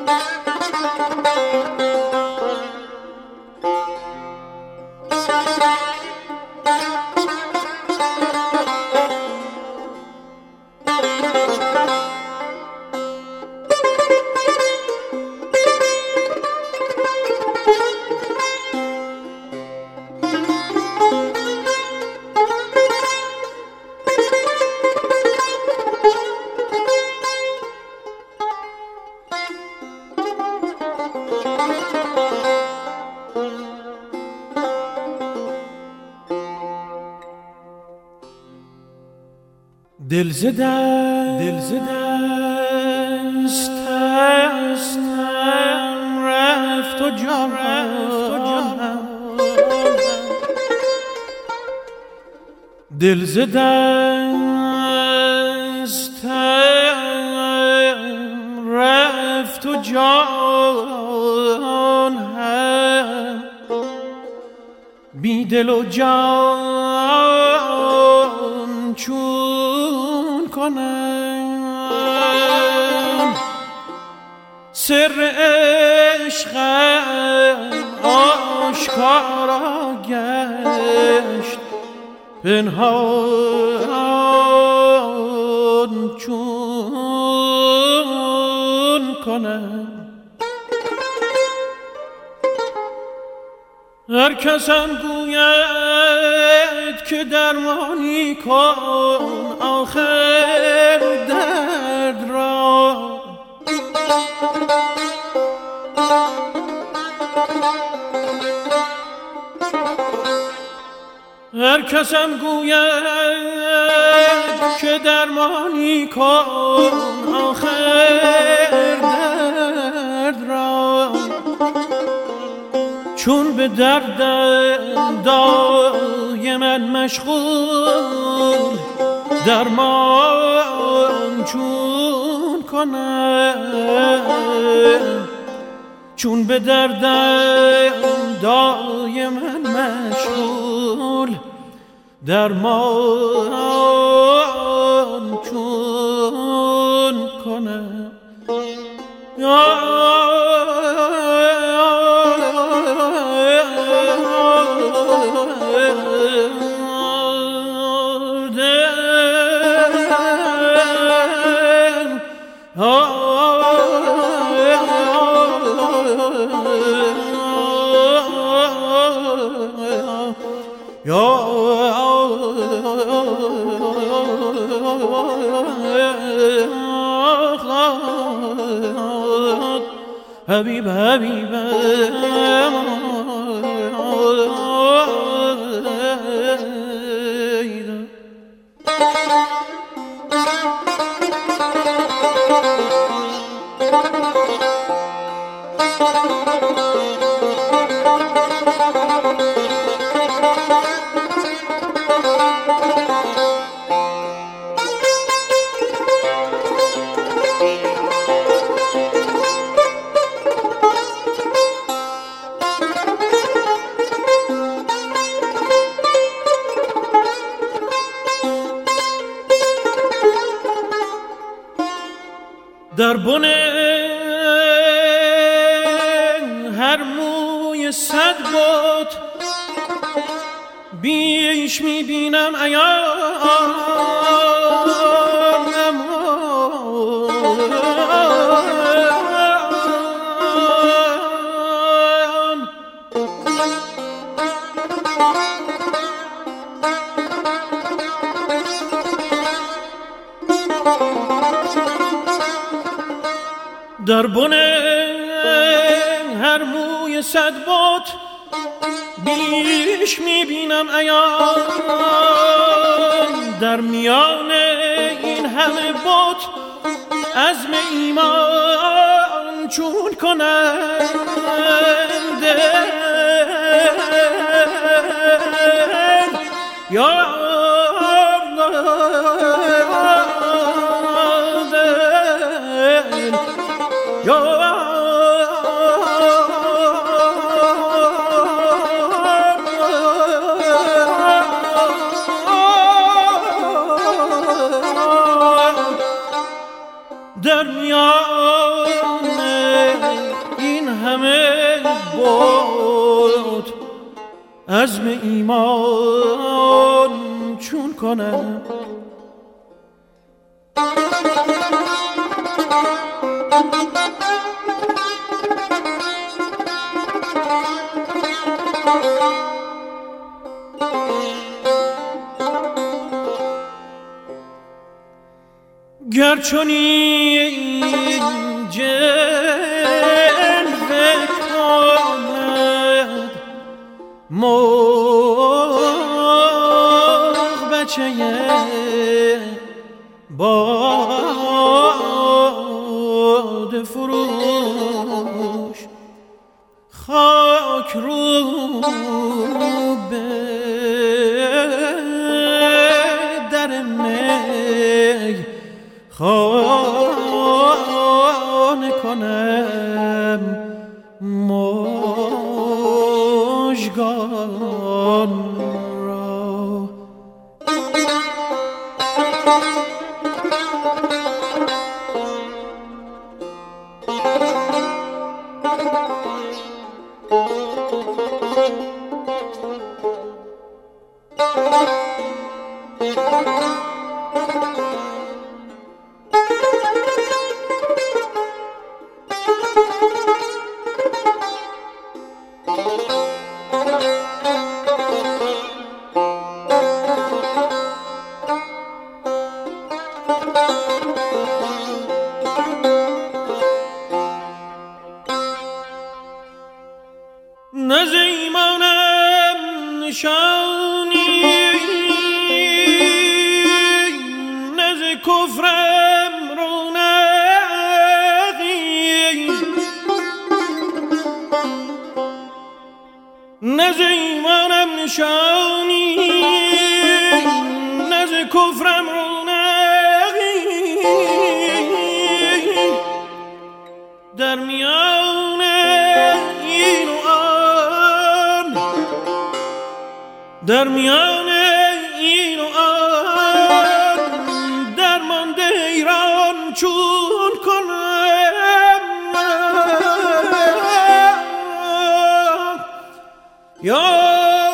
دل زدستم رفت و جانم دل زدستم رفت و جانم بی دل و جان چون کنم سر عشقم آشکارا گشت پنهان چون کنم هر کسم گوید که درمانی کن آخر درد را هر کسم گوید که درمانی کن آخر درد را چون به دردم دایما مشغول درمان چون کنم چون به دردم دایما مشغول درمان چون کنم حبیب در بن هر موی صد بت بیش میبینم عیان در بن هر موی صد بت بیش میبینم عیان در میان این همه بت عزم ایمان چون کنند یا در میان این همه بود عزم ایمان چون کنم؟ گر چنین جلوه کند مرغ بچه باد فروش، خاک رو به در می خانه کنم مژگان را. نز ایمانم نشانی، نز کفرم رونقی، نز ایمانم نشانی، نز کفرم رونقی، در میان این و آن، در میان این و آن درمانده ایران چون کنم؟ یا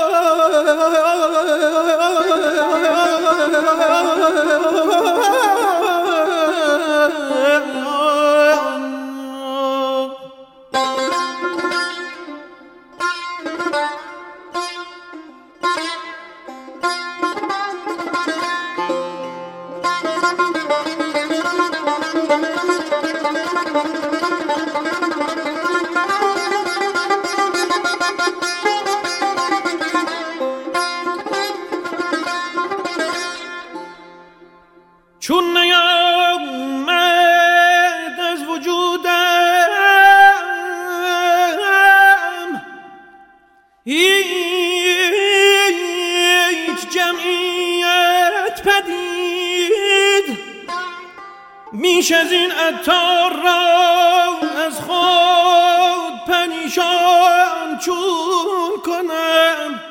چون نیامد از وجودم هیچ جمعیت پدید، میش از این عطار را از خود پریشان چون کنم؟